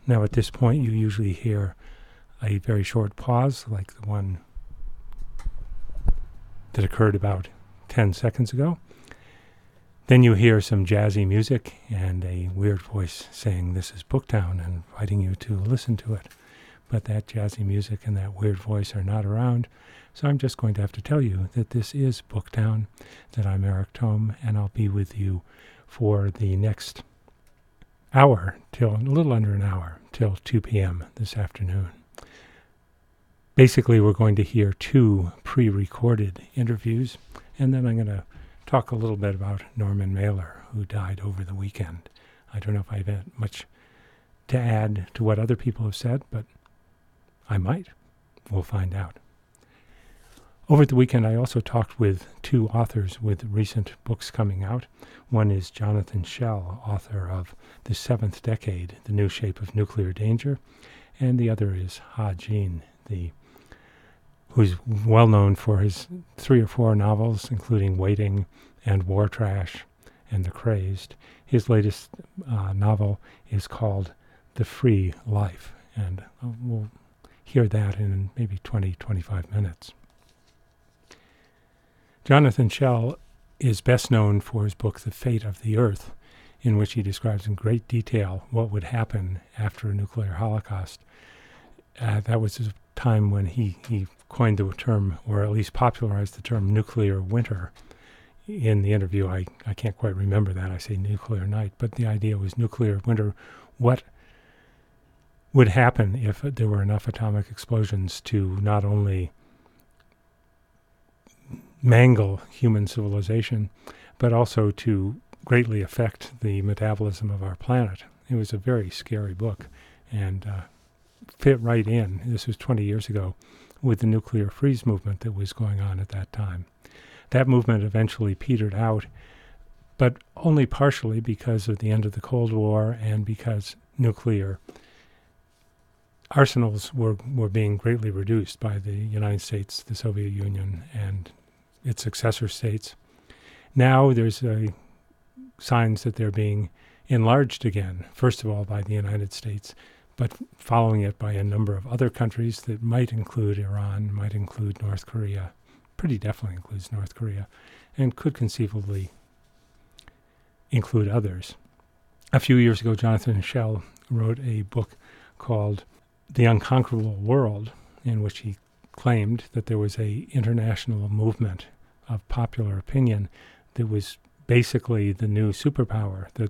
Now at this point you usually hear a very short pause, like the one that occurred about 10 seconds ago. Then you hear some jazzy music and a weird voice saying, "This is Booktown," and inviting you to listen to it. But that jazzy music and that weird voice are not around, so I'm just going to have to tell you that this is Booktown, that I'm Eric Tome, and I'll be with you for the next hour, till a little under an hour, till 2 p.m. this afternoon. Basically, we're going to hear 2 pre-recorded interviews, and then I'm going to talk a little bit about Norman Mailer, who died over the weekend. I don't know if I've had much to add to what other people have said, but I might. We'll find out. Over the weekend, I also talked with 2 authors with recent books coming out. One is Jonathan Schell, author of The Seventh Decade, The New Shape of Nuclear Danger, and the other is Ha Jin, who's well known for his 3 or 4 novels, including Waiting and War Trash and The Crazed. His latest novel is called The Free Life, and we'll hear that in maybe 20-25 minutes. Jonathan Schell is best known for his book The Fate of the Earth, in which he describes in great detail what would happen after a nuclear holocaust. That was a time when he coined the term, or at least popularized the term, nuclear winter. In the interview, I can't quite remember that. I say nuclear night, but the idea was nuclear winter. What would happen if there were enough atomic explosions to not only mangle human civilization, but also to greatly affect the metabolism of our planet. It was a very scary book, and fit right in, this was 20 years ago, with the nuclear freeze movement that was going on at that time. That movement eventually petered out, but only partially because of the end of the Cold War and because nuclear arsenals were being greatly reduced by the United States, the Soviet Union, and its successor states. Now there's signs that they're being enlarged again, first of all by the United States, but following it by a number of other countries that might include Iran, might include North Korea, pretty definitely includes North Korea, and could conceivably include others. A few years ago, Jonathan Schell wrote a book called The Unconquerable World, in which he claimed that there was an international movement of popular opinion that was basically the new superpower that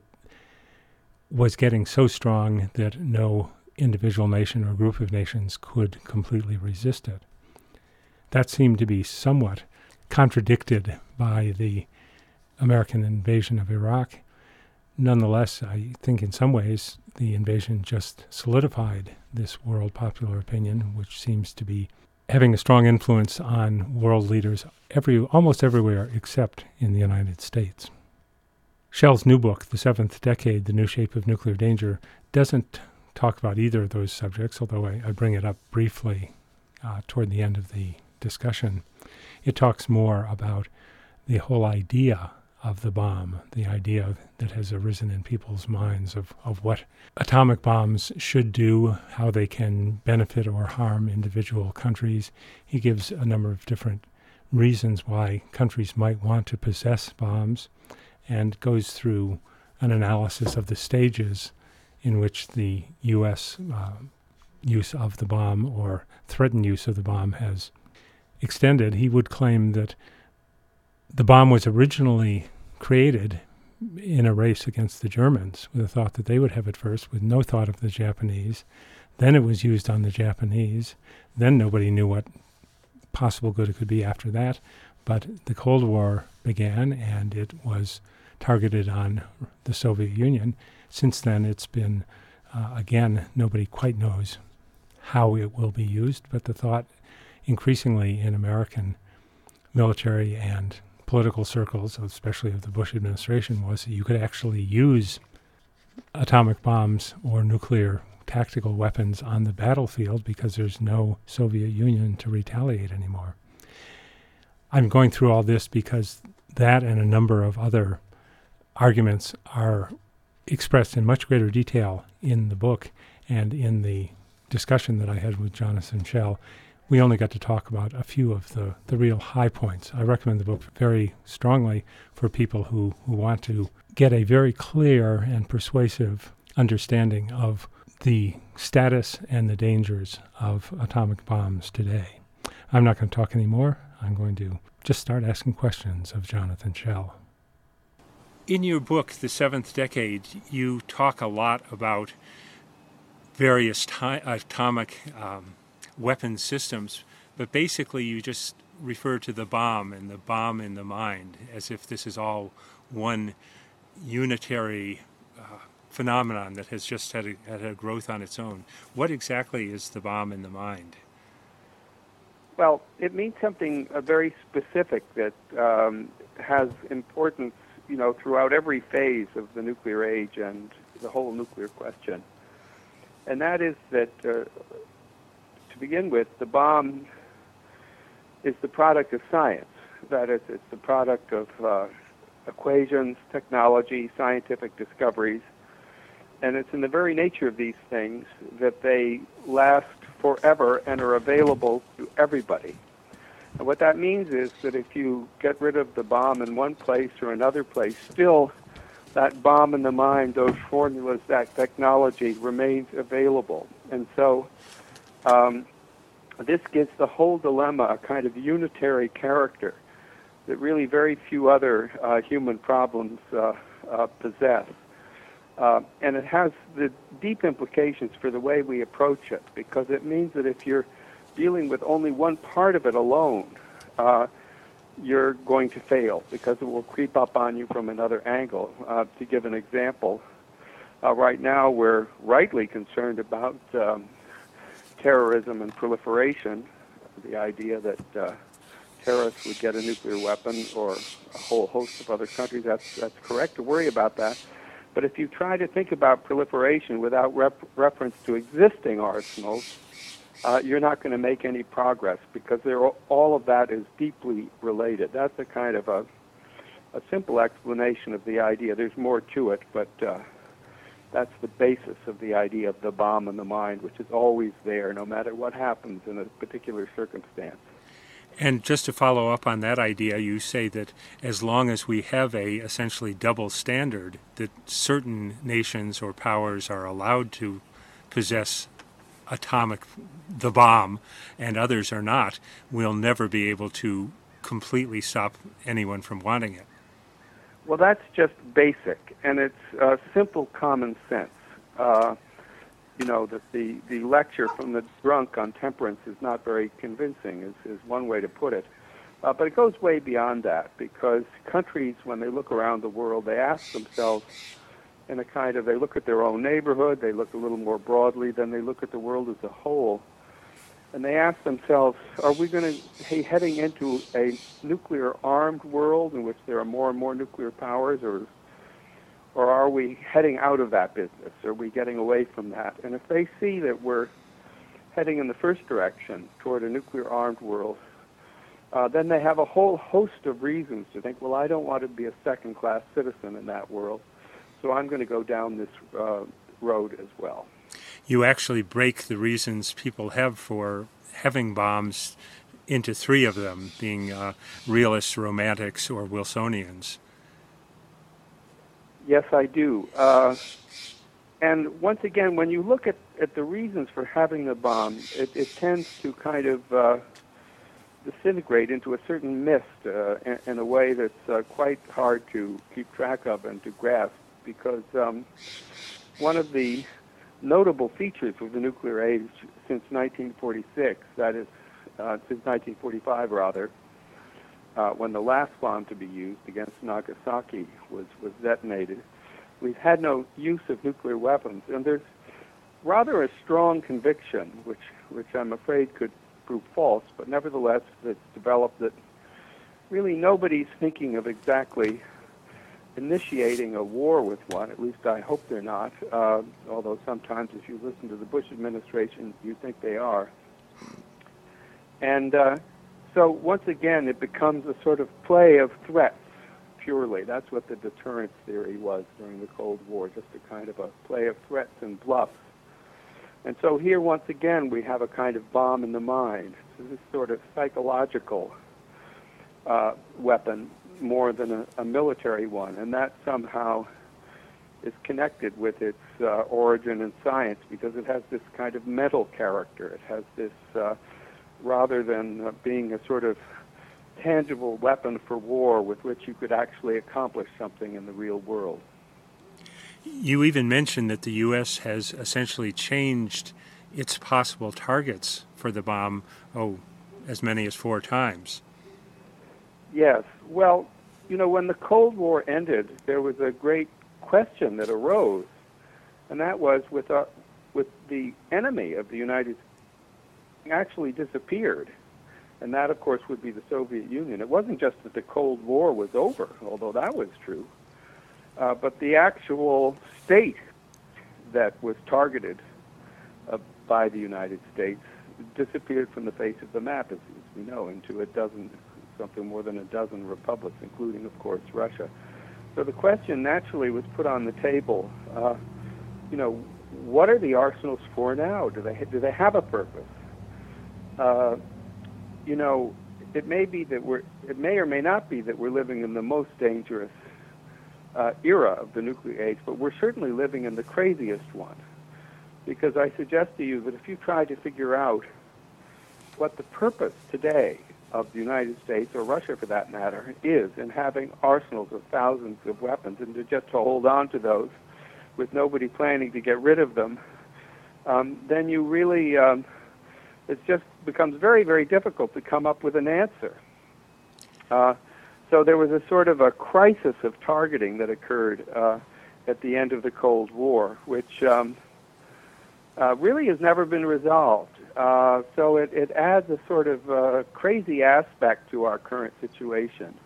was getting so strong that no individual nation or group of nations could completely resist it. That seemed to be somewhat contradicted by the American invasion of Iraq. Nonetheless, I think in some ways the invasion just solidified this world popular opinion, which seems to be having a strong influence on world leaders almost everywhere except in the United States. Schell's new book, The Seventh Decade, The New Shape of Nuclear Danger, doesn't talk about either of those subjects, although I bring it up briefly toward the end of the discussion. It talks more about the whole idea of the bomb, the idea that has arisen in people's minds of what atomic bombs should do, how they can benefit or harm individual countries. He gives a number of different reasons why countries might want to possess bombs, and goes through an analysis of the stages in which the U.S. Use of the bomb or threatened use of the bomb has extended. He would claim that the bomb was originally created in a race against the Germans with the thought that they would have it first, with no thought of the Japanese. Then it was used on the Japanese. Then nobody knew what possible good it could be after that. But the Cold War began, and it was targeted on the Soviet Union. Since then, it's been, again, nobody quite knows how it will be used, but the thought increasingly in American military and political circles, especially of the Bush administration, was that you could actually use atomic bombs or nuclear tactical weapons on the battlefield because there's no Soviet Union to retaliate anymore. I'm going through all this because that and a number of other arguments are expressed in much greater detail in the book, And in the discussion that I had with Jonathan Schell, we only got to talk about a few of the real high points. I recommend the book very strongly for people who want to get a very clear and persuasive understanding of the status and the dangers of atomic bombs today. I'm not going to talk anymore. I'm going to just start asking questions of Jonathan Schell. In your book, The Seventh Decade, you talk a lot about various atomic weapon systems, but basically you just refer to the bomb and the bomb in the mind as if this is all one unitary phenomenon that has just had a growth on its own. What exactly is the bomb in the mind? Well, it means something very specific that has importance, throughout every phase of the nuclear age and the whole nuclear question. And that is that, to begin with, the bomb is the product of science. That is, it's the product of equations, technology, scientific discoveries. And it's in the very nature of these things that they last forever and are available to everybody. And what that means is that if you get rid of the bomb in one place or another place, still that bomb in the mind, those formulas, that technology remains available. And so this gives the whole dilemma a kind of unitary character that really very few other human problems possess. And it has the deep implications for the way we approach it, because it means that if you're dealing with only one part of it alone, you're going to fail, because it will creep up on you from another angle. To give an example, right now we're rightly concerned about terrorism and proliferation, the idea that terrorists would get a nuclear weapon, or a whole host of other countries. That's correct to worry about that. But if you try to think about proliferation without reference to existing arsenals, you're not going to make any progress, because all of that is deeply related. That's a kind of a simple explanation of the idea. There's more to it, but that's the basis of the idea of the bomb in the mind, which is always there, no matter what happens in a particular circumstance. And just to follow up on that idea, you say that as long as we have a essentially double standard, that certain nations or powers are allowed to possess the bomb, and others are not, we'll never be able to completely stop anyone from wanting it. Well, that's just basic, and it's simple common sense. That the lecture from the drunk on temperance is not very convincing, is one way to put it. But it goes way beyond that, because countries, when they look around the world, they ask themselves in a kind of, they look at their own neighborhood, they look a little more broadly, then they look at the world as a whole, and they ask themselves, are we going to be heading into a nuclear-armed world in which there are more and more nuclear powers, or are we heading out of that business? Are we getting away from that? And if they see that we're heading in the first direction, toward a nuclear-armed world, then they have a whole host of reasons to think, well, I don't want to be a second-class citizen in that world, so I'm going to go down this road as well. You actually break the reasons people have for having bombs into three of them, being realists, romantics, or Wilsonians. Yes, I do. And once again, when you look at the reasons for having the bomb, it tends to kind of disintegrate into a certain mist in a way that's quite hard to keep track of and to grasp, because one of the notable features of the nuclear age since 1946, that is, since 1945 rather, when the last bomb to be used against Nagasaki was detonated, we've had no use of nuclear weapons. And there's rather a strong conviction, which I'm afraid could prove false, but nevertheless it's developed, that really nobody's thinking of exactly initiating a war with one. At least I hope they're not, although sometimes if you listen to the Bush administration, you think they are. And so once again, it becomes a sort of play of threats, purely. That's what the deterrence theory was during the Cold War, just a kind of a play of threats and bluffs. And so here, once again, we have a kind of bomb in the mind. So this sort of psychological weapon more than a military one, and that somehow is connected with its origin in science because it has this kind of mental character. It has this, rather than being a sort of tangible weapon for war with which you could actually accomplish something in the real world. You even mentioned that the U.S. has essentially changed its possible targets for the bomb, as many as 4 times. Yes. Well, when the Cold War ended, there was a great question that arose, and that was with the enemy of the United States actually disappeared. And that, of course, would be the Soviet Union. It wasn't just that the Cold War was over, although that was true, but the actual state that was targeted by the United States disappeared from the face of the map, as we know, into something more than a dozen republics, including, of course, Russia. So the question naturally was put on the table, what are the arsenals for now? Do they have a purpose? It may or may not be that we're living in the most dangerous era of the nuclear age, but we're certainly living in the craziest one. Because I suggest to you that if you try to figure out what the purpose today of the United States, or Russia for that matter, is in having arsenals of thousands of weapons and to hold on to those with nobody planning to get rid of them, then you really, it just becomes very, very difficult to come up with an answer. So there was a sort of a crisis of targeting that occurred at the end of the Cold War, which really has never been resolved. So it adds a sort of crazy aspect to our current situation.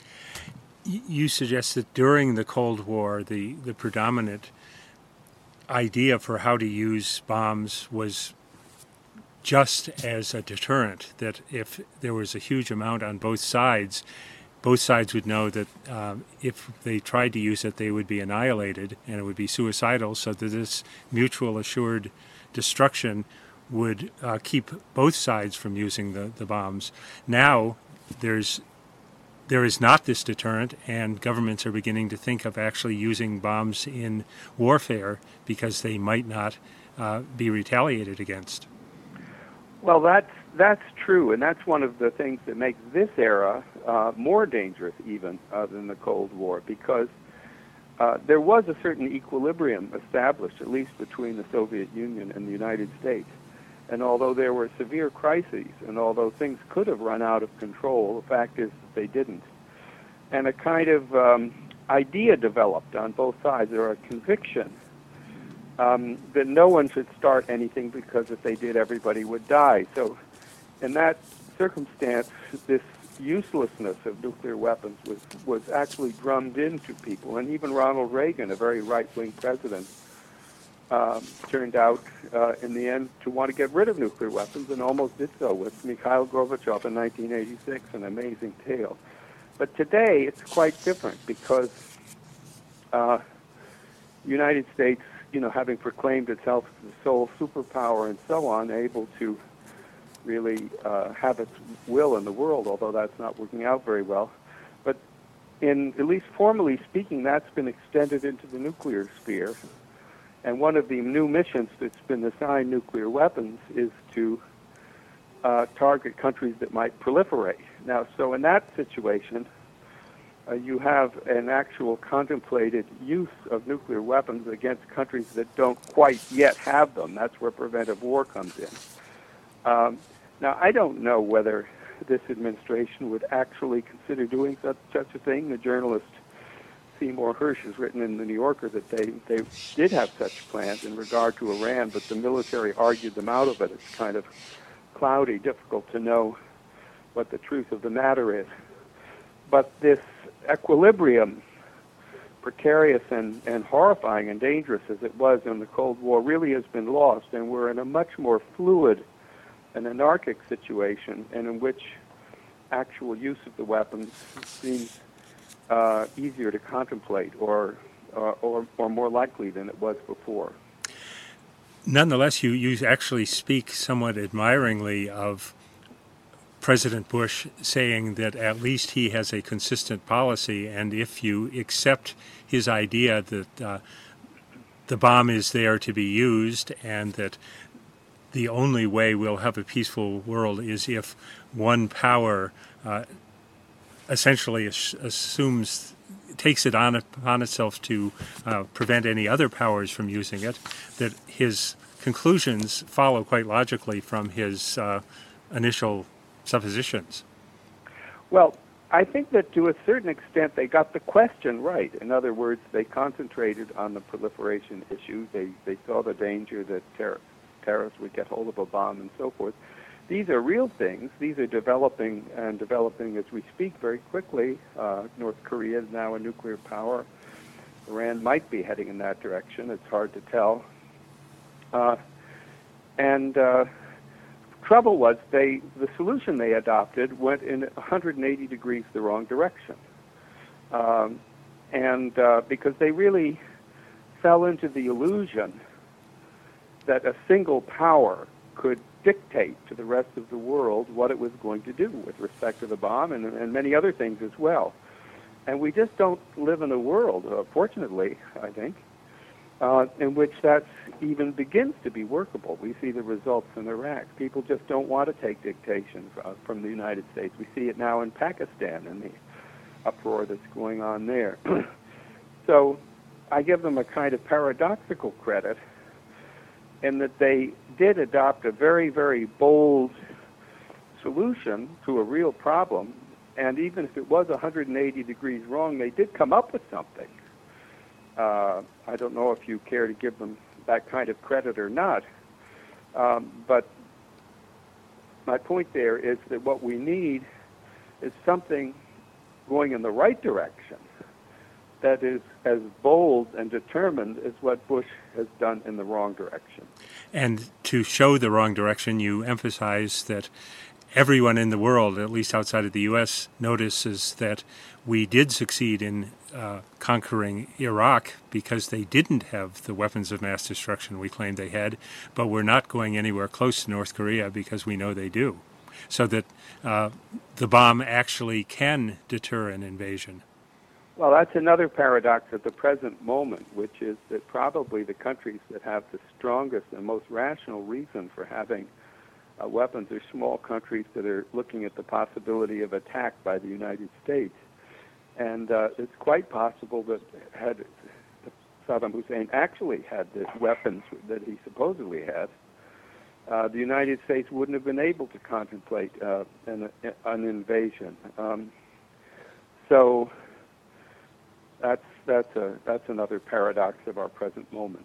You suggest that during the Cold War, the predominant idea for how to use bombs was just as a deterrent, that if there was a huge amount on both sides would know that if they tried to use it, they would be annihilated and it would be suicidal, so that this mutual assured destruction would keep both sides from using the bombs. Now there is not this deterrent, and governments are beginning to think of actually using bombs in warfare because they might not be retaliated against. Well, that's true, and that's one of the things that makes this era more dangerous even than the Cold War, because there was a certain equilibrium established, at least between the Soviet Union and the United States. And although there were severe crises, and although things could have run out of control, the fact is that they didn't. And a kind of idea developed on both sides, or a conviction, that no one should start anything because if they did, everybody would die. So in that circumstance, this uselessness of nuclear weapons was actually drummed into people. And even Ronald Reagan, a very right-wing president, turned out in the end to want to get rid of nuclear weapons, and almost did so with Mikhail Gorbachev in 1986, an amazing tale. But today it's quite different because the United States, having proclaimed itself as the sole superpower and so on, able to really have its will in the world, although that's not working out very well. But at least formally speaking, that's been extended into the nuclear sphere. And one of the new missions that's been assigned nuclear weapons is to target countries that might proliferate. Now, so in that situation, you have an actual contemplated use of nuclear weapons against countries that don't quite yet have them. That's where preventive war comes in. Now, I don't know whether this administration would actually consider doing such a thing. The journalist Seymour Hersh has written in the New Yorker that they did have such plans in regard to Iran, but the military argued them out of it. It's kind of cloudy, difficult to know what the truth of the matter is. But this equilibrium, precarious and horrifying and dangerous as it was in the Cold War, really has been lost, and we're in a much more fluid and anarchic situation, and in which actual use of the weapons seems easier to contemplate or more likely than it was before. Nonetheless, you actually speak somewhat admiringly of President Bush saying that at least he has a consistent policy, and if you accept his idea that the bomb is there to be used and that the only way we'll have a peaceful world is if one power essentially takes it upon itself to prevent any other powers from using it, that his conclusions follow quite logically from his initial suppositions. Well, I think that to a certain extent they got the question right. In other words, they concentrated on the proliferation issue. They saw the danger that terrorists would get hold of a bomb and so forth. These are real things. These are developing as we speak very quickly. North Korea is now a nuclear power. Iran might be heading in that direction. It's hard to tell. Trouble was the solution they adopted went in 180 degrees the wrong direction. Because they really fell into the illusion that a single power could dictate to the rest of the world what it was going to do with respect to the bomb and many other things as well. And we just don't live in a world, fortunately, I think, in which that even begins to be workable. We see the results in Iraq. People just don't want to take dictation from the United States. We see it now in Pakistan and the uproar that's going on there. So I give them a kind of paradoxical credit in that they did adopt a very, very bold solution to a real problem, and even if it was 180 degrees wrong, they did come up with something. I don't know if you care to give them that kind of credit or not, but my point there is that what we need is something going in the right direction that is as bold and determined as what Bush has done in the wrong direction. And to show the wrong direction, you emphasize that everyone in the world, at least outside of the U.S., notices that we did succeed in conquering Iraq because they didn't have the weapons of mass destruction we claimed they had, but we're not going anywhere close to North Korea because we know they do. So that the bomb actually can deter an invasion. Well, that's another paradox at the present moment, which is that probably the countries that have the strongest and most rational reason for having weapons are small countries that are looking at the possibility of attack by the United States. And it's quite possible that had Saddam Hussein actually had the weapons that he supposedly had, the United States wouldn't have been able to contemplate an invasion. So that's another paradox of our present moment.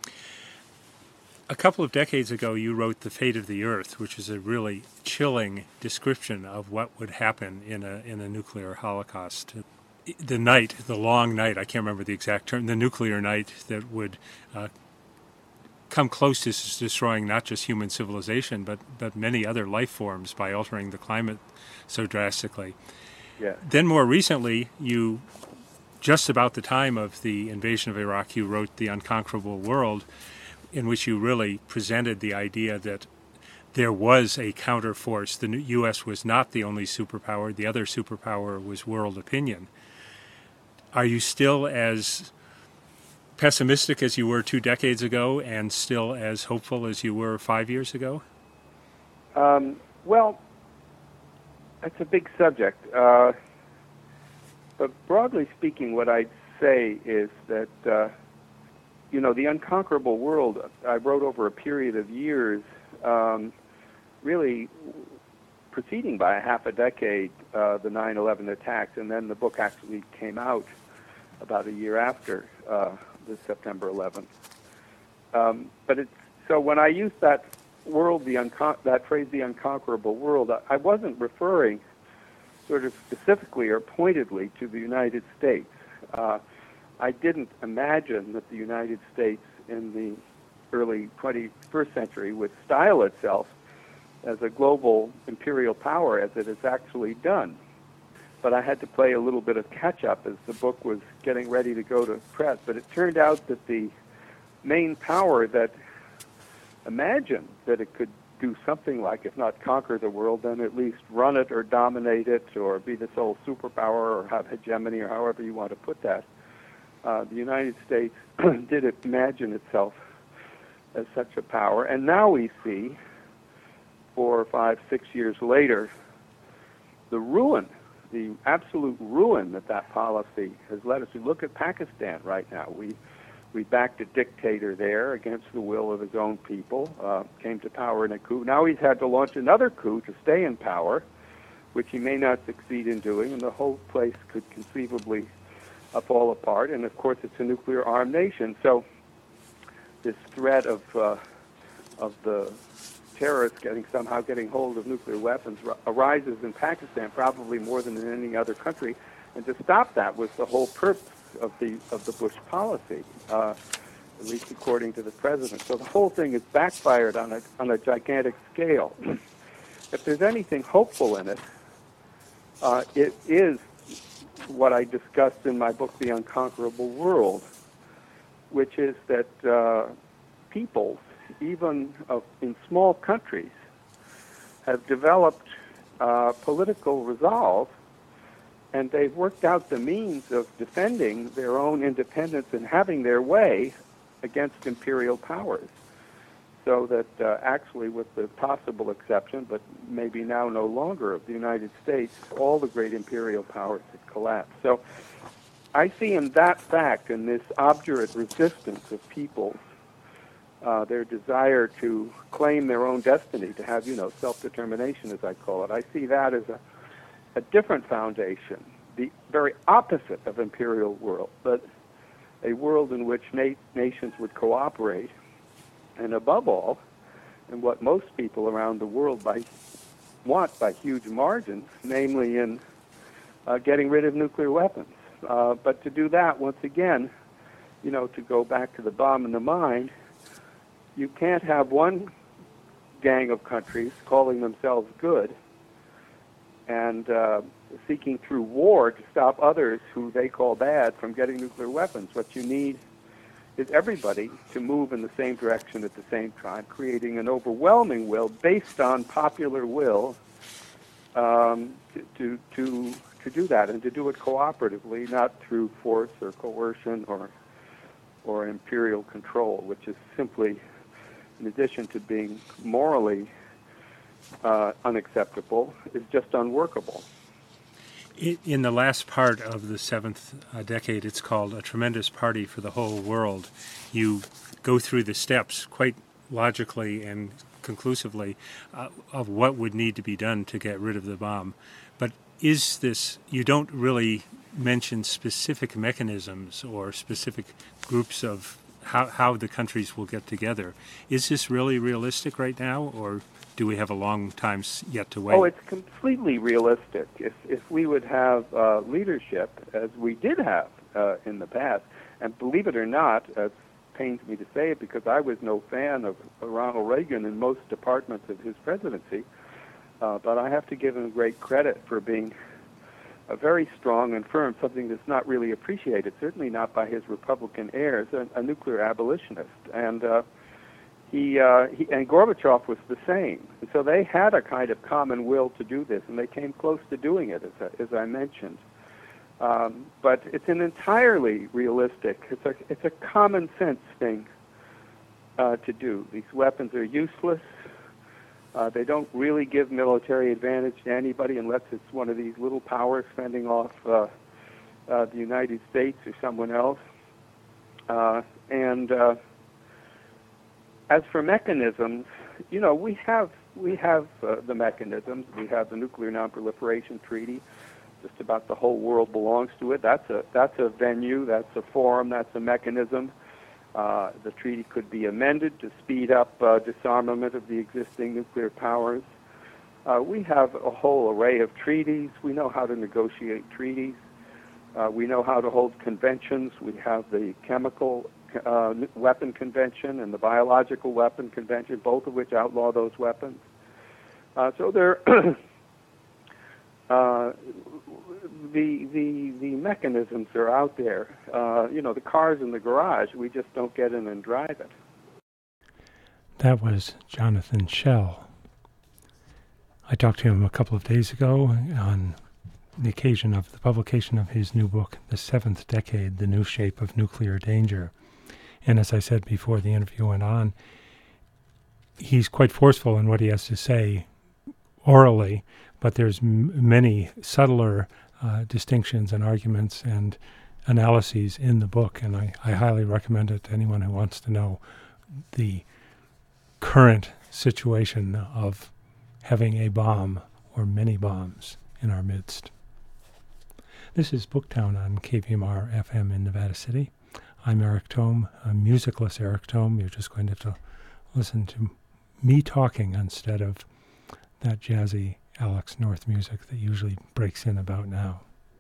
A couple of decades ago, you wrote The Fate of the Earth, which is a really chilling description of what would happen in a nuclear holocaust. The night, the long night, I can't remember the exact term, the nuclear night that would come close to destroying not just human civilization, but many other life forms by altering the climate so drastically. Yeah. Then more recently, just about the time of the invasion of Iraq, you wrote The Unconquerable World, in which you really presented the idea that there was a counterforce. The U.S. was not the only superpower. The other superpower was world opinion. Are you still as pessimistic as you were 2 decades ago and still as hopeful as you were 5 years ago? Well, that's a big subject. But broadly speaking, what I'd say is that, The Unconquerable World, I wrote over a period of years, really preceding by a half a decade the 9/11 attacks, and then the book actually came out about a year after the September 11th. So when I used that world, that phrase, the unconquerable world, I wasn't referring sort of specifically or pointedly to the United States. I didn't imagine that the United States in the early 21st century would style itself as a global imperial power as it has actually done. But I had to play a little bit of catch-up as the book was getting ready to go to press. But it turned out that the main power that imagine that it could do something like, if not conquer the world, then at least run it or dominate it or be the sole superpower or have hegemony or however you want to put that. The United States did imagine itself as such a power, and now we see, 4, 5, 6 years later, the ruin, the absolute ruin that policy has led us to. Look at Pakistan right now. We backed a dictator there against the will of his own people, came to power in a coup. Now he's had to launch another coup to stay in power, which he may not succeed in doing, and the whole place could conceivably fall apart. And of course, it's a nuclear-armed nation. So this threat of the terrorists somehow getting hold of nuclear weapons arises in Pakistan probably more than in any other country. And to stop that was the whole purpose of the Bush policy, at least according to the president. So the whole thing is backfired on a gigantic scale. If there's anything hopeful in it, it is what I discussed in my book, The Unconquerable World, which is that peoples, even in small countries, have developed political resolve, and they've worked out the means of defending their own independence and having their way against imperial powers. So that actually, with the possible exception, but maybe now no longer, of the United States, all the great imperial powers have collapsed. So I see in that fact, in this obdurate resistance of peoples, their desire to claim their own destiny, to have, self-determination, as I call it, I see that as a different foundation, the very opposite of imperial world, but a world in which nations would cooperate, and above all, and what most people around the world want by huge margins, namely in getting rid of nuclear weapons. But to do that, once again, to go back to the bomb in the mind, you can't have one gang of countries calling themselves good and seeking through war to stop others who they call bad from getting nuclear weapons. What you need is everybody to move in the same direction at the same time, creating an overwhelming will based on popular will to do that, and to do it cooperatively, not through force or coercion or imperial control, which is simply, in addition to being morally unacceptable, is just unworkable. In the last part of the seventh decade, it's called A Tremendous Party for the Whole World. You go through the steps quite logically and conclusively of what would need to be done to get rid of the bomb. But you don't really mention specific mechanisms or specific groups of how the countries will get together. Is this really realistic right now, or do we have a long time yet to wait? Oh, it's completely realistic. If we would have leadership, as we did have in the past, and believe it or not, it pains me to say it because I was no fan of Ronald Reagan in most departments of his presidency, but I have to give him great credit for being very strong and firm, something that's not really appreciated, certainly not by his Republican heirs, a nuclear abolitionist. And he and Gorbachev was the same. And so they had a kind of common will to do this, and they came close to doing it, as I mentioned. But it's an entirely realistic, it's a common sense thing to do. These weapons are useless. They don't really give military advantage to anybody unless it's one of these little powers fending off the United States or someone else. And as for mechanisms, we have the mechanisms. We have the Nuclear Non-Proliferation Treaty. Just about the whole world belongs to it. That's a venue. That's a forum. That's a mechanism. The treaty could be amended to speed up disarmament of the existing nuclear powers. We have a whole array of treaties. We know how to negotiate treaties. We know how to hold conventions. We have the Chemical Weapon Convention and the Biological Weapon Convention, both of which outlaw those weapons. So there, the mechanisms are out there. The car's in the garage. We just don't get in and drive it. That was Jonathan Schell. I talked to him a couple of days ago on the occasion of the publication of his new book, The Seventh Decade, The New Shape of Nuclear Danger. And as I said before the interview went on, he's quite forceful in what he has to say orally, but there's many subtler distinctions and arguments and analyses in the book, and I highly recommend it to anyone who wants to know the current situation of having a bomb or many bombs in our midst. This is Booktown on KVMR FM in Nevada City. I'm Eric Tome, a musicless Eric Tome. You're just going to have to listen to me talking instead of that jazzy Alex North music that usually breaks in about now.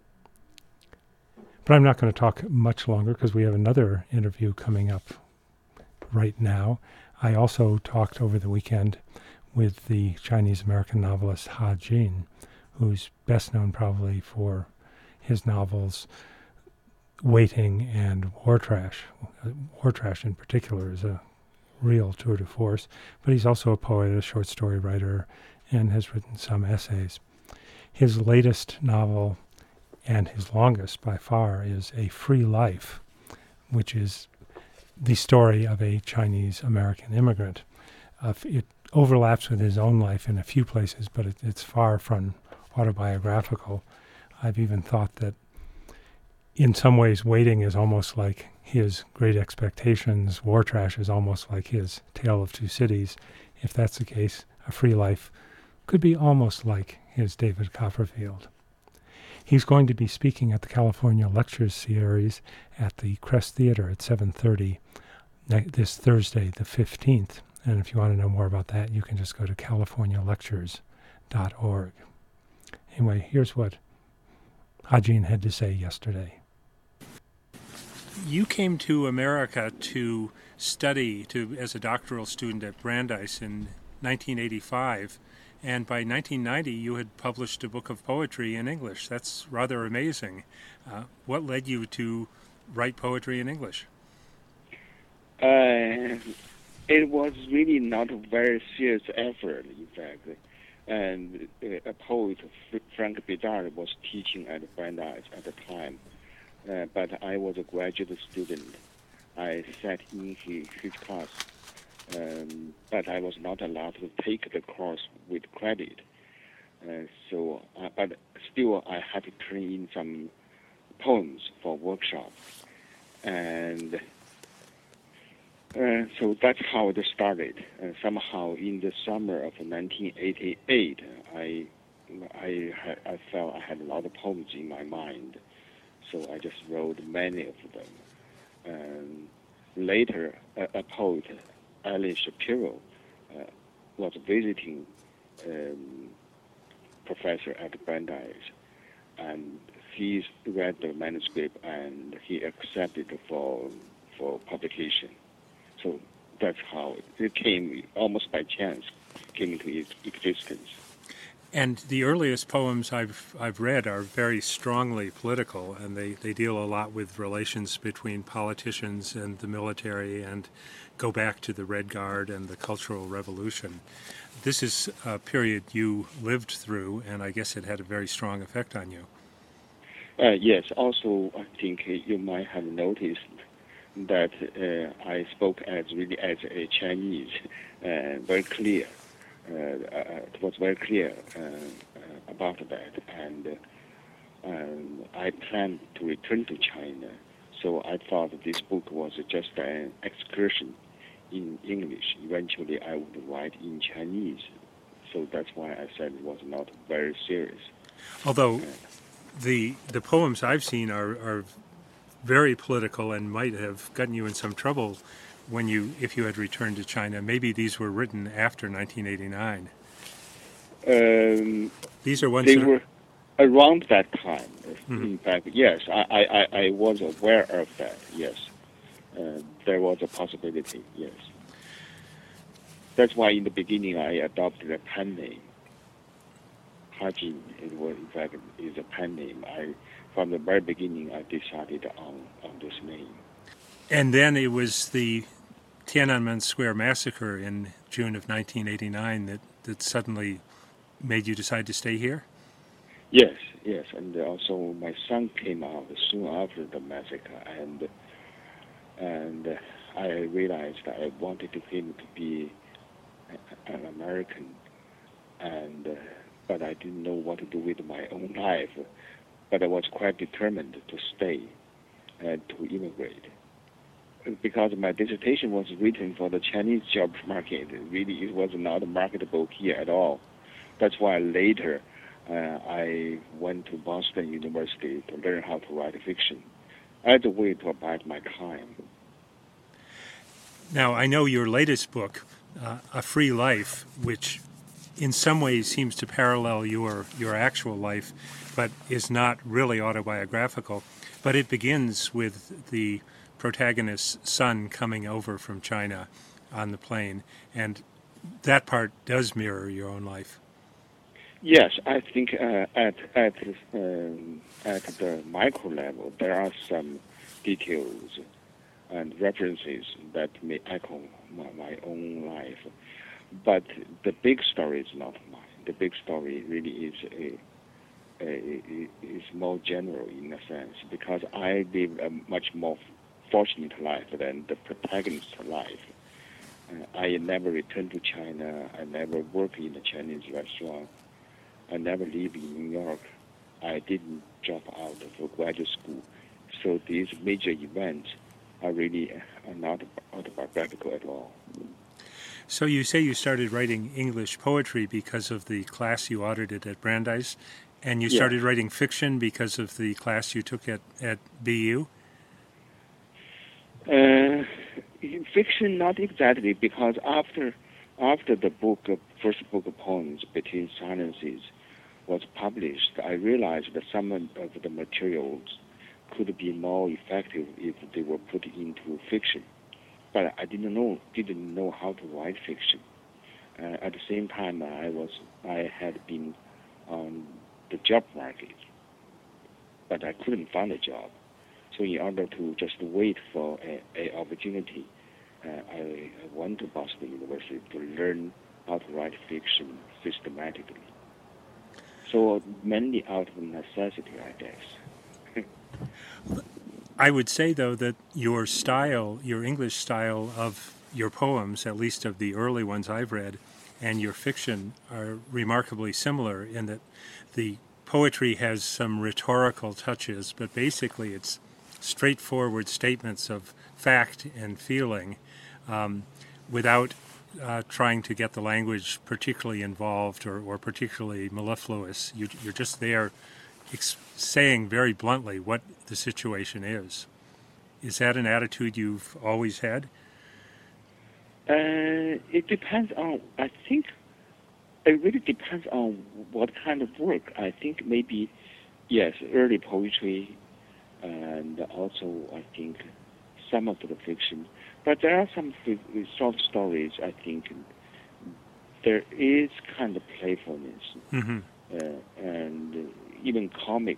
But I'm not going to talk much longer because we have another interview coming up right now. I also talked over the weekend with the Chinese-American novelist Ha Jin, who's best known probably for his novels Waiting and War Trash. War Trash in particular is a real tour de force, but he's also a poet, a short story writer, and has written some essays. His latest novel, and his longest by far, is A Free Life, which is the story of a Chinese-American immigrant. It overlaps with his own life in a few places, but it's far from autobiographical. I've even thought that in some ways Waiting is almost like his Great Expectations. War Trash is almost like his Tale of Two Cities. If that's the case, A Free Life could be almost like his David Copperfield. He's going to be speaking at the California Lectures Series at the Crest Theater at 7:30 this Thursday, the 15th. And if you want to know more about that, you can just go to californialectures.org. Anyway, here's what Ha Jin had to say yesterday. You came to America to study as a doctoral student at Brandeis in 1985, and by 1990 you had published a book of poetry in English. That's rather amazing. What led you to write poetry in English? It was really not a very serious effort, in fact. And a poet, Frank Bedard, was teaching at Brandeis at the time. But I was a graduate student. I sat in his class, but I was not allowed to take the course with credit. But still, I had to turn in some poems for workshop. And so that's how it started. Somehow, in the summer of 1988, I felt I had a lot of poems in my mind, so I just wrote many of them. Later, a poet, Alan Shapiro, was visiting professor at Brandeis, and he read the manuscript and he accepted it for publication. So that's how it came, almost by chance, came into existence. And the earliest poems I've read are very strongly political, and they deal a lot with relations between politicians and the military, and go back to the Red Guard and the Cultural Revolution. This is a period you lived through, and I guess it had a very strong effect on you. Yes. Also, I think you might have noticed that I spoke as a Chinese, very clear. It was very clear about that, and I planned to return to China. So I thought this book was just an excursion in English. Eventually, I would write in Chinese. So that's why I said it was not very serious. Although the poems I've seen are very political and might have gotten you in some trouble if you had returned to China. Maybe these were written after 1989. These are ones they were around that time. Mm-hmm. In fact, yes, I was aware of that. Yes, there was a possibility. Yes, that's why in the beginning I adopted a pen name. Ha Jin, in fact, is a pen name. From the very beginning, I decided on this name. And then it was the Tiananmen Square massacre in June of 1989 that suddenly made you decide to stay here? Yes, yes, and also my son came out soon after the massacre, and I realized I wanted him to be an American, but I didn't know what to do with my own life. But I was quite determined to stay and to immigrate, because my dissertation was written for the Chinese job market. Really, it was not marketable here at all. That's why later I went to Boston University to learn how to write fiction as a way to abide my time. Now, I know your latest book, A Free Life, which in some ways seems to parallel your actual life, but is not really autobiographical. But it begins with the protagonist's son coming over from China on the plane, and that part does mirror your own life. Yes, I think at the micro level there are some details and references that may echo my own life, but the big story is not mine. The big story really is more general in a sense, because I live a much more fortunate life than the protagonist's life. I never returned to China. I never worked in a Chinese restaurant. I never lived in New York. I didn't drop out of graduate school. So these major events are not autobiographical at all. So you say you started writing English poetry because of the class you audited at Brandeis, and you started writing fiction because of the class you took at BU? Fiction, not exactly, because after the first book of poems, Between Silences, was published, I realized that some of the materials could be more effective if they were put into fiction. But I didn't know how to write fiction. At the same time, I had been on the job market, but I couldn't find a job. So in order to just wait for an opportunity, I went to Boston University to learn how to write fiction systematically. So mainly out of necessity, I guess. I would say, though, that your style, your English style of your poems, at least of the early ones I've read, and your fiction are remarkably similar in that the poetry has some rhetorical touches, but basically it's straightforward statements of fact and feeling without trying to get the language particularly involved or particularly mellifluous. You're just there saying very bluntly what the situation is. Is that an attitude you've always had? It depends on, I think, it really depends on what kind of work. I think maybe, yes, early poetry, and also I think some of the fiction. But there are some short stories, I think, there is kind of playfulness, and even comic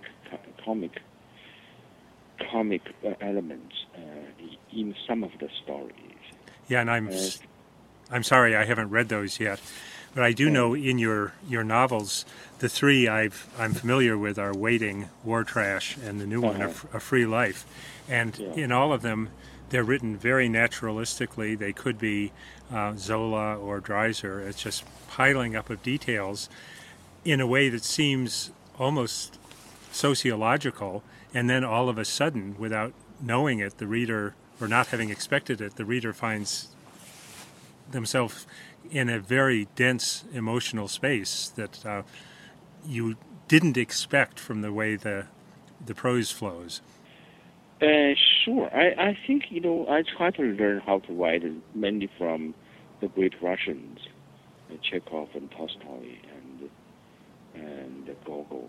elements in some of the stories. Yeah, and I'm sorry I haven't read those yet, but I do know in your novels, the three I'm familiar with are Waiting, War Trash, and the new one, A Free Life, and in all of them, they're written very naturalistically. They could be Zola or Dreiser. It's just piling up of details in a way that seems almost sociological, and then all of a sudden, without knowing it, the reader, or not having expected it, the reader finds themselves in a very dense emotional space that you didn't expect from the way the prose flows. Sure. I think, I try to learn how to write mainly from the great Russians, Chekhov and Tolstoy and Gogol.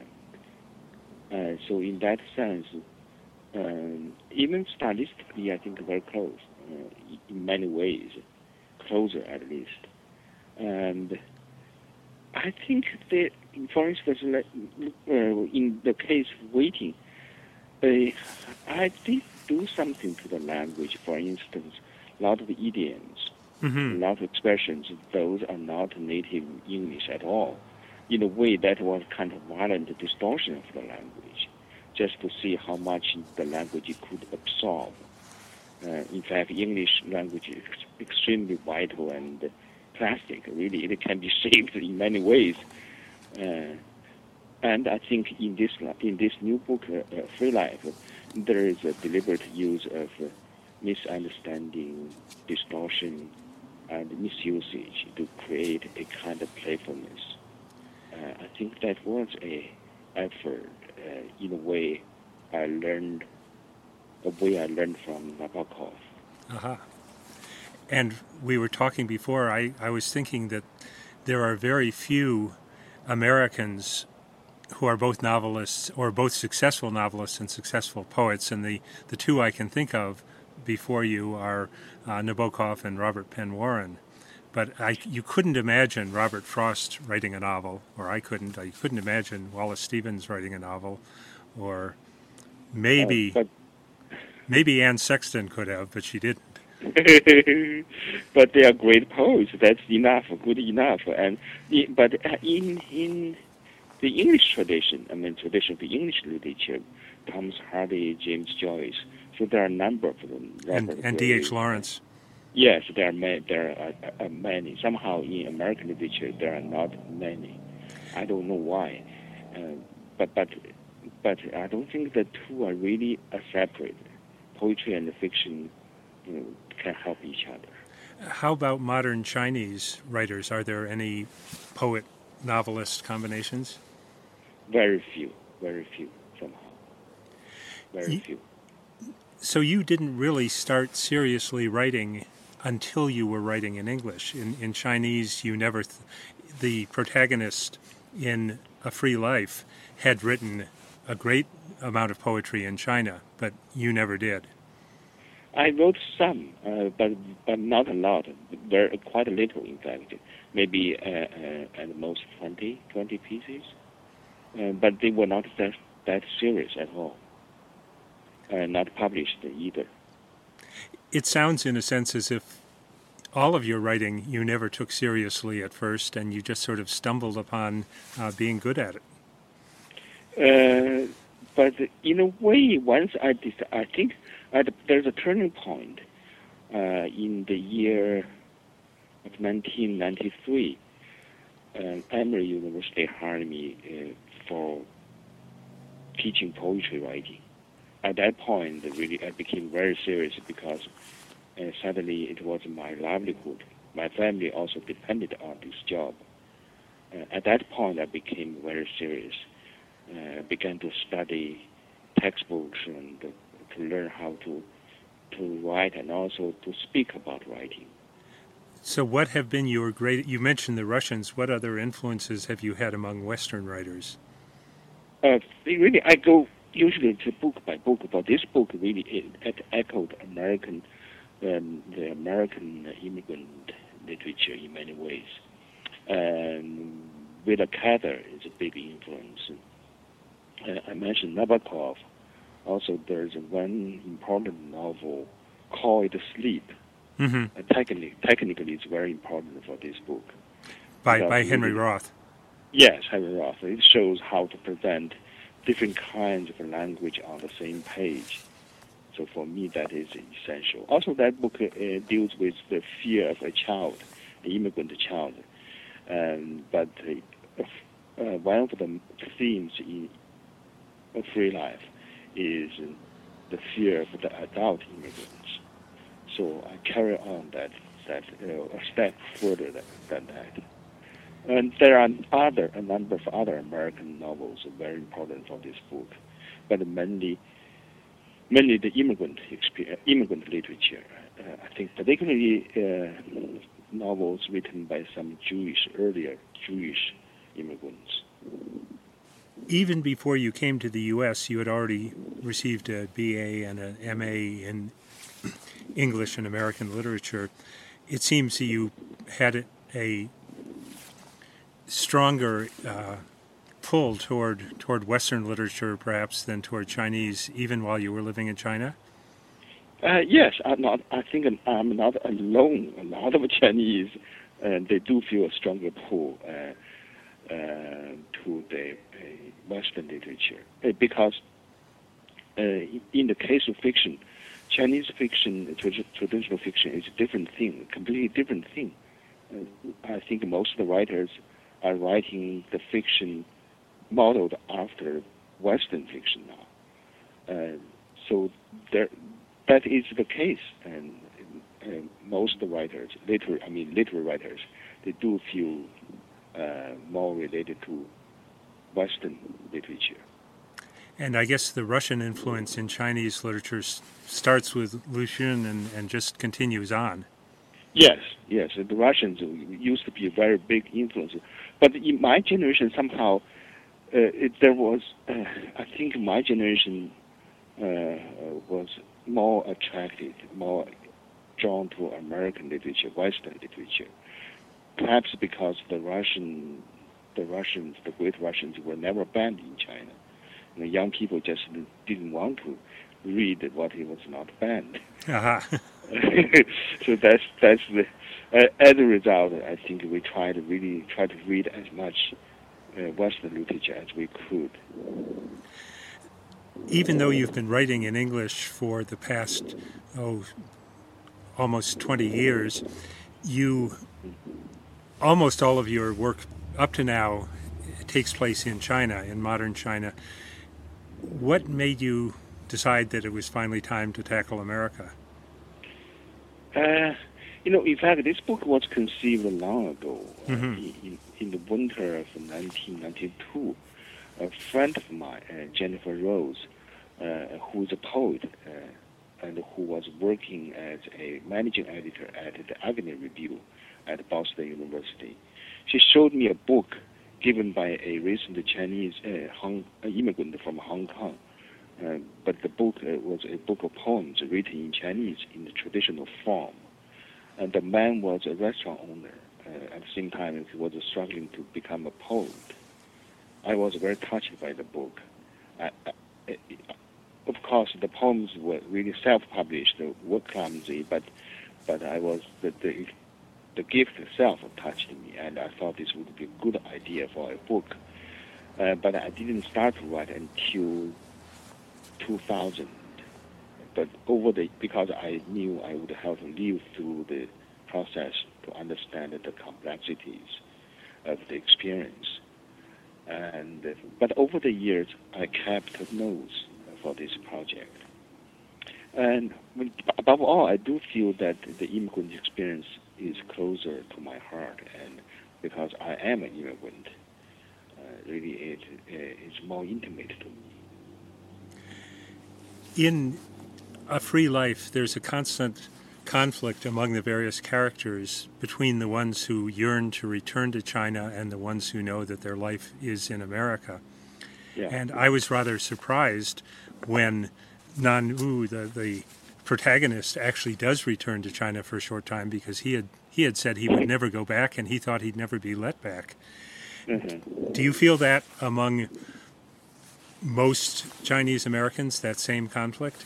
So in that sense, even stylistically, I think very close, in many ways, closer at least. And I think that, for instance, in the case of Waiting, I did do something to the language. For instance, lot of idioms, a lot of expressions. Those are not native English at all. In a way, that was kind of violent distortion of the language, just to see how much the language could absorb. In fact, English language is extremely vital and plastic. Really, it can be shaped in many ways. And I think in this new book, Free Life, there is a deliberate use of misunderstanding, distortion, and misusage to create a kind of playfulness. I think that was a effort. In a way, I learned from Nabokov. Uh-huh. And we were talking before, I was thinking that there are very few Americans who are both novelists or both successful novelists and successful poets. And the two I can think of before you are Nabokov and Robert Penn Warren. But you couldn't imagine Robert Frost writing a novel, or I couldn't imagine Wallace Stevens writing a novel, or maybe Anne Sexton could have, but she didn't. But they are great poets. That's enough, good enough. But in the English tradition, tradition of English literature, Thomas Hardy, James Joyce. So there are a number of them. And D.H. Lawrence. Yes, there are many. Somehow in American literature there are not many. I don't know why, but I don't think the two are really separate. Poetry and fiction, can help each other. How about modern Chinese writers? Are there any poet-novelist combinations? Very few somehow. Very few. So you didn't really start seriously writing until you were writing in English. In Chinese, you never... the protagonist in A Free Life had written a great amount of poetry in China, but you never did. I wrote some, but not a lot. Very quite a little, in fact. Maybe at the most 20 pieces. But they were not that serious at all. Not published either. It sounds, in a sense, as if all of your writing you never took seriously at first, and you just sort of stumbled upon being good at it. But in a way, once I think there's a turning point in the year of 1993. Emory University hired me for teaching poetry writing. At that point, really, I became very serious because suddenly it was my livelihood. My family also depended on this job. At that point, I became very serious. Began to study textbooks and to learn how to write and also to speak about writing. So what have been your great... You mentioned the Russians. What other influences have you had among Western writers? Really, I go usually to book by book, but this book really it echoed the American immigrant literature in many ways. Willa Cather is a big influence. I mentioned Nabokov. Also, there's one important novel called Sleep. Mm-hmm. Technically, it's very important for this book. By Henry Roth. Yes, Henry Roth. It shows how to present different kinds of language on the same page. So for me, that is essential. Also, that book deals with the fear of a child, the immigrant child. But one of the themes in A Free Life is the fear of the adult immigrants. So I carry on that a step further than that. And there are a number of other American novels very important for this book, but mainly the immigrant literature. I think particularly novels written by some earlier Jewish immigrants. Even before you came to the U.S., you had already received a B.A. and an M.A. in English and American literature. It seems that you had a stronger pull toward Western literature, perhaps, than toward Chinese, even while you were living in China? Yes, I'm not. I think I'm not alone. A lot of Chinese, they do feel a stronger pull to the Western literature because in the case of fiction, Chinese fiction, traditional fiction, is a different thing, a completely different thing. I think most of the writers are writing the fiction modeled after Western fiction now. So that is the case, and most of the writers, literary writers, they do feel more related to Western literature. And I guess the Russian influence in Chinese literature starts with Lu Xun and just continues on. Yes. The Russians used to be a very big influence, but in my generation somehow there was. I think my generation was more attracted, more drawn to American literature, Western literature. Perhaps because the great Russians were never banned in China. Young people just didn't want to read what was not banned. Uh-huh. So that's the. As a result, I think we try to read as much Western literature as we could. Even though you've been writing in English for the past almost 20 years, almost all of your work up to now takes place in China, in modern China. What made you decide that it was finally time to tackle America? In fact, this book was conceived long ago. Mm-hmm. In the winter of 1992. A friend of mine, Jennifer Rose, who's a poet and who was working as a managing editor at the Agony Review at Boston University, she showed me a book given by a recent Chinese immigrant from Hong Kong. But the book was a book of poems written in Chinese in the traditional form. And the man was a restaurant owner. At the same time, he was struggling to become a poet. I was very touched by the book. Of course, the poems were really self-published, were clumsy, but I was the gift itself touched me, and I thought this would be a good idea for a book. But I didn't start to write until 2000. But because I knew I would have to live through the process to understand the complexities of the experience. But over the years, I kept notes for this project. And above all, I do feel that the immigrant experience is closer to my heart, and because I am an immigrant, really it's more intimate to me. In A Free Life, there's a constant conflict among the various characters between the ones who yearn to return to China and the ones who know that their life is in America. Yeah. And I was rather surprised when Nan Wu, the protagonist, actually does return to China for a short time, because he had said he would never go back, and he thought he'd never be let back. Mm-hmm. Do you feel that among most Chinese Americans, that same conflict?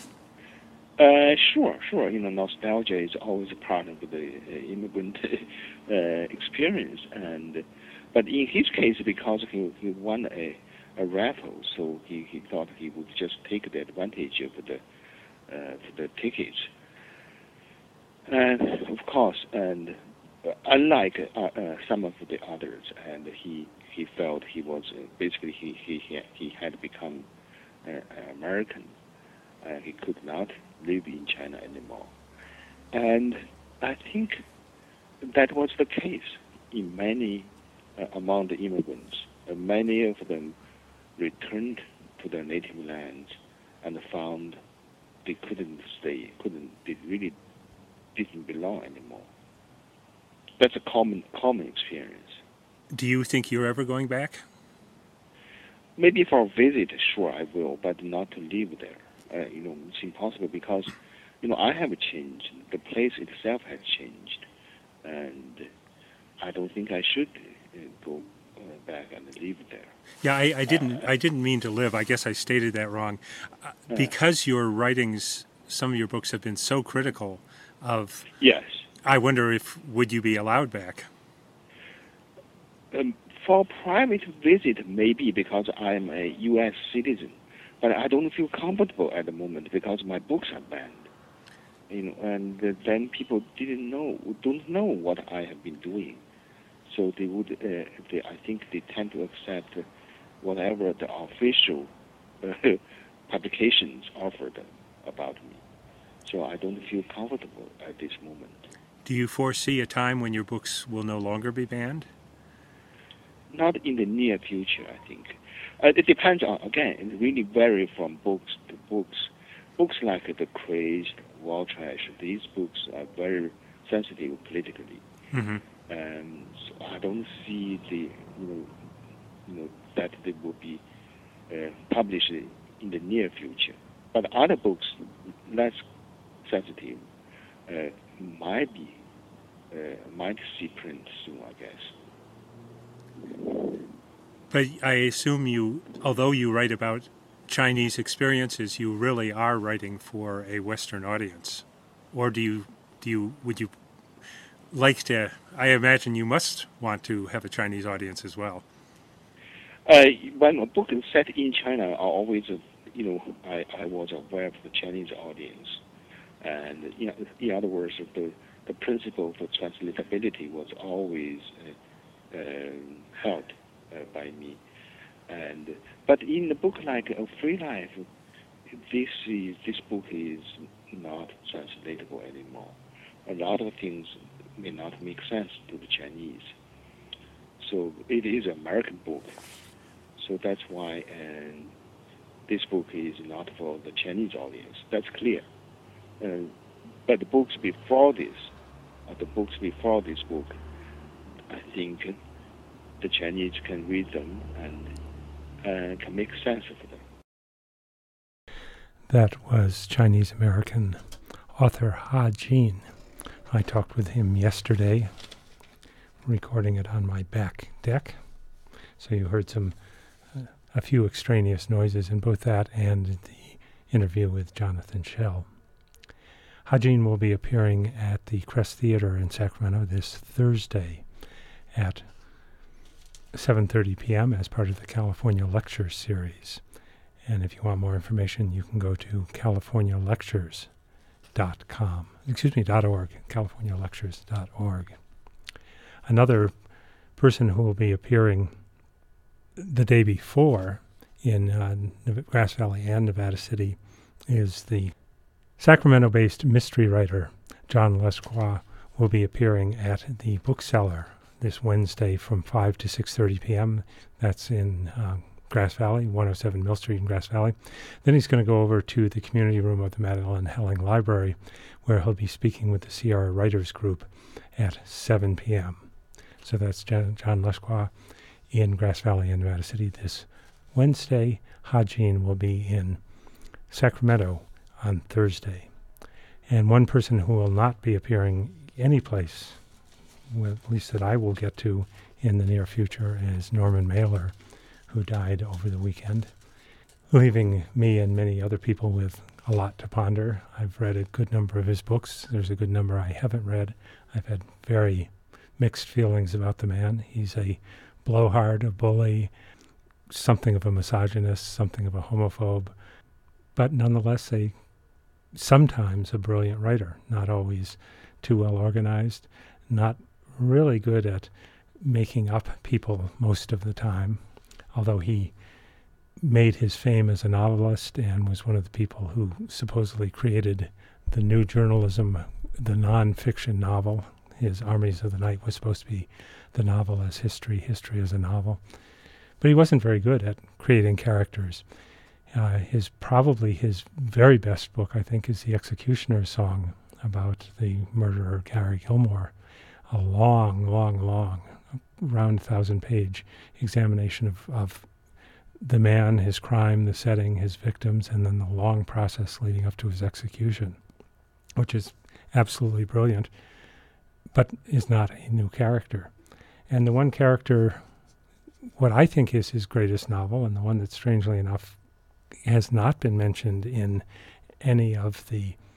Sure. Nostalgia is always a part of the immigrant experience, but in his case, because he won a raffle, so he thought he would just take the advantage of the tickets. And of course, and unlike some of the others, and he felt he was basically he had become an American. He could not live in China anymore. And I think that was the case in many among the immigrants. Many of them returned to their native lands and found they couldn't stay, they really didn't belong anymore. That's a common experience. Do you think you're ever going back? Maybe for a visit, sure I will, but not to live there. It's impossible because, I have changed. The place itself has changed, and I don't think I should go back and live there. Yeah, I didn't mean to live. I guess I stated that wrong. Because your writings some of your books have been so critical of. Yes. I wonder would you be allowed back? For private visit, maybe because I'm a U.S. citizen, but I don't feel comfortable at the moment because my books are banned. And then people don't know what I have been doing, so they would. I think they tend to accept whatever the official publications offered about me. So I don't feel comfortable at this moment. Do you foresee a time when your books will no longer be banned? Not in the near future, I think. It depends on, again, it really varies from books to books. Books like The Crazed, Wall Trash, these books are very sensitive politically. Mm-hmm. And so I don't see that they will be published in the near future. But other books, less sensitive, might see print soon, I guess. But I assume although you write about Chinese experiences, you really are writing for a Western audience, or would you like to? I imagine you must want to have a Chinese audience as well. When a book is set in China, I always, I was aware of the Chinese audience, and in other words, the principle for translatability was always held by me. But in a book like A Free Life, this book is not translatable anymore. A lot of things may not make sense to the Chinese. So it is an American book. So that's why this book is not for the Chinese audience. That's clear. But the books before this book, I think the Chinese can read them and can make sense of them. That was Chinese-American author Ha Jin. I talked with him yesterday, recording it on my back deck. So you heard a few extraneous noises in both that and the interview with Jonathan Schell. Ha Jin will be appearing at the Crest Theater in Sacramento this Thursday at 7:30 p.m. as part of the California Lecture Series. And if you want more information, you can go to californialectures.com. .org, californialectures.org. Another person who will be appearing the day before in Grass Valley and Nevada City is the Sacramento-based mystery writer John Lesquois. Will be appearing at the Bookseller this Wednesday from 5 to 6:30 p.m. That's in Grass Valley, 107 Mill Street in Grass Valley. Then he's going to go over to the community room of the Madeline Helling Library, where he'll be speaking with the Sierra Writers Group at 7 p.m. So that's John Lesquois in Grass Valley and Nevada City this Wednesday. Ha Jin will be in Sacramento on Thursday. And one person who will not be appearing any place, well, at least that I will get to in the near future, is Norman Mailer, who died over the weekend, leaving me and many other people with a lot to ponder. I've read a good number of his books. There's a good number I haven't read. I've had very mixed feelings about the man. He's a blowhard, a bully, something of a misogynist, something of a homophobe, but nonetheless sometimes a brilliant writer, not always too well organized, not really good at making up people most of the time, although he made his fame as a novelist and was one of the people who supposedly created the new journalism, the non-fiction novel. His Armies of the Night was supposed to be the novel as history, history as a novel. But he wasn't very good at creating characters. His very best book, I think, is The Executioner's Song, about the murderer Gary Gilmore. A long, around 1,000-page examination of the man, his crime, the setting, his victims, and then the long process leading up to his execution, which is absolutely brilliant, but is not a new character. And the one character, what I think is his greatest novel, and the one that strangely enough has not been mentioned in any of the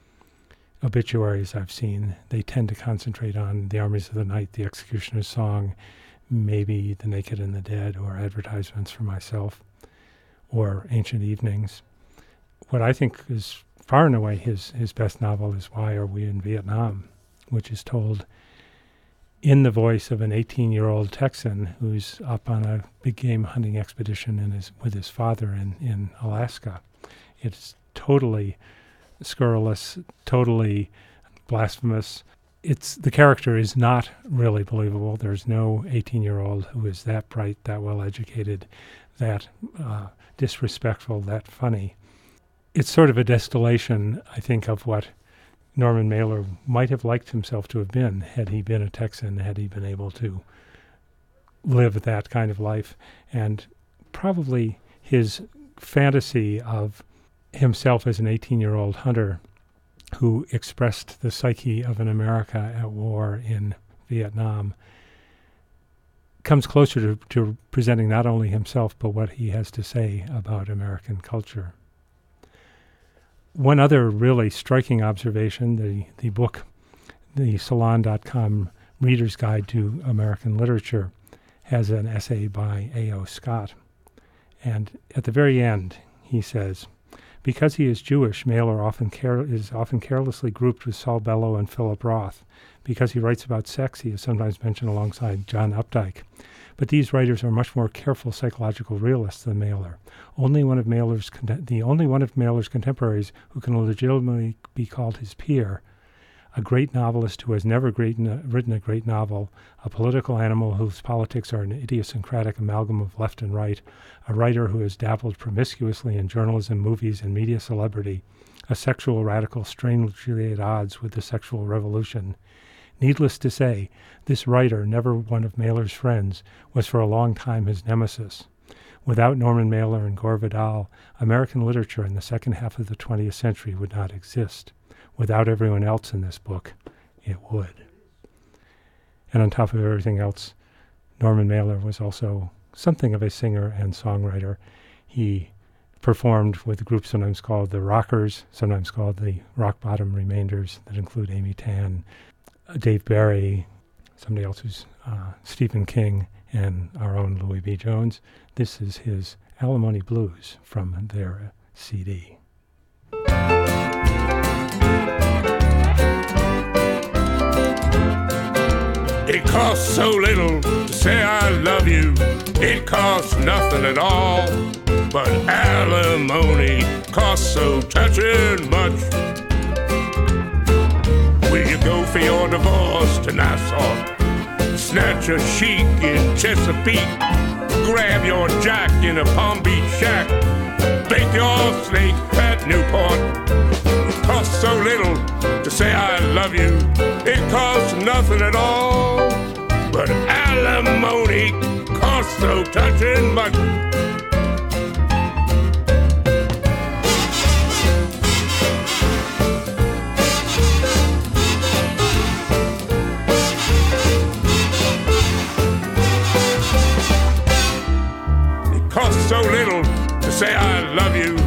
obituaries I've seen, they tend to concentrate on The Armies of the Night, The Executioner's Song, maybe The Naked and the Dead, or Advertisements for Myself, or Ancient Evenings. What I think is far and away his best novel is Why Are We in Vietnam?, which is told in the voice of an 18-year-old Texan who's up on a big game hunting expedition with his father in Alaska. It's totally scurrilous, totally blasphemous. The character is not really believable. There's no 18-year-old who is that bright, that well-educated, that disrespectful, that funny. It's sort of a distillation, I think, of what Norman Mailer might have liked himself to have been had he been a Texan, had he been able to live that kind of life. And probably his fantasy of himself as an 18-year-old hunter who expressed the psyche of an America at war in Vietnam comes closer to presenting not only himself, but what he has to say about American culture. One other really striking observation, the book, the Salon.com Reader's Guide to American Literature, has an essay by A.O. Scott. And at the very end, he says, because he is Jewish, Mailer is often carelessly grouped with Saul Bellow and Philip Roth. Because he writes about sex, he is sometimes mentioned alongside John Updike. But these writers are much more careful psychological realists than Mailer. The only one of Mailer's contemporaries who can legitimately be called his peer, a great novelist who has never written a great novel, a political animal whose politics are an idiosyncratic amalgam of left and right, a writer who has dabbled promiscuously in journalism, movies, and media celebrity, a sexual radical strangely at odds with the sexual revolution. Needless to say, this writer, never one of Mailer's friends, was for a long time his nemesis. Without Norman Mailer and Gore Vidal, American literature in the second half of the 20th century would not exist. Without everyone else in this book, it would. And on top of everything else, Norman Mailer was also something of a singer and songwriter. He performed with groups sometimes called the Rockers, sometimes called the Rock Bottom Remainders, that include Amy Tan, Dave Barry, somebody else who's Stephen King, and our own Louis B. Jones. This is his Alimony Blues from their CD. It costs so little to say I love you. It costs nothing at all. But alimony costs so touching much. Will you go for your divorce to Nassau? Snatch a chic in Chesapeake. Grab your jack in a Palm Beach shack. Bake your snake at Newport. It costs so little to say I love you. It costs nothing at all. But alimony costs so touching much. It costs so little to say I love you.